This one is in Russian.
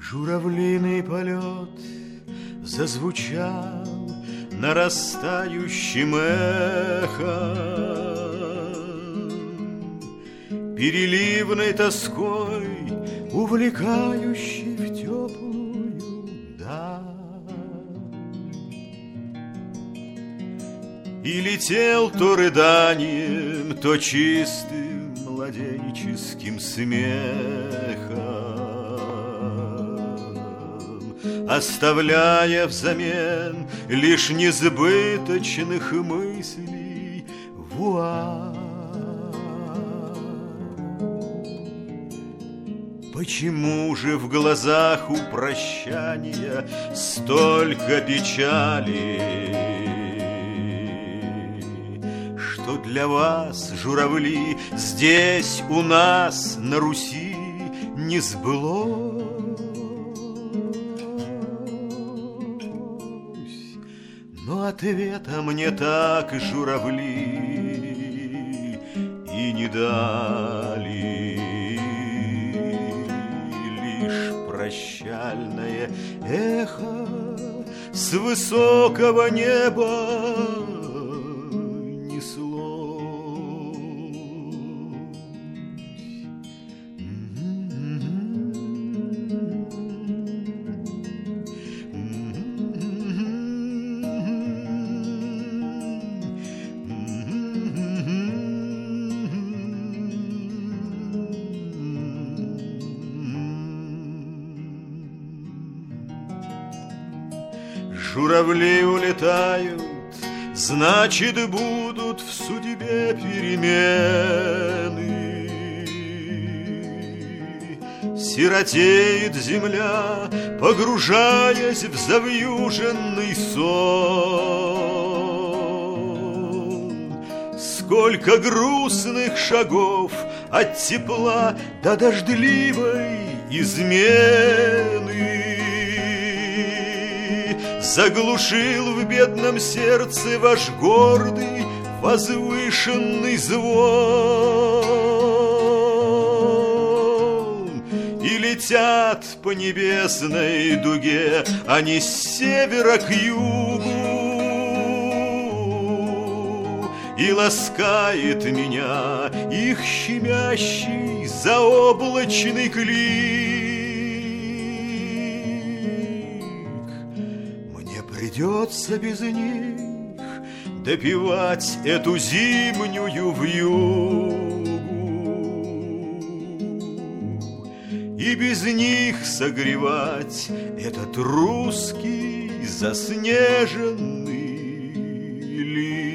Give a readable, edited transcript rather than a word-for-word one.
Журавлиный полет зазвучал нарастающим эхом, переливной тоской, увлекающей в теплую даль. И летел то рыданием, то чистым младенческим смехом, оставляя взамен лишь несбыточных мыслей вуаль. Почему же в глазах у прощания столько печали, что для вас, журавли, здесь у нас на Руси не сбылось? Но ответа мне так журавли и не дали. Лишь прощальное эхо с высокого неба неслось. Журавли улетают, значит, будут в судьбе перемены. Сиротеет земля, погружаясь в завьюженный сон. Сколько грустных шагов от тепла до дождливой измены заглушил в бедном сердце ваш гордый возвышенный звон. И летят по небесной дуге они с севера к югу, и ласкает меня их щемящий заоблачный клик. Придется без них допивать эту зимнюю вьюгу и без них согревать этот русский заснеженный лик.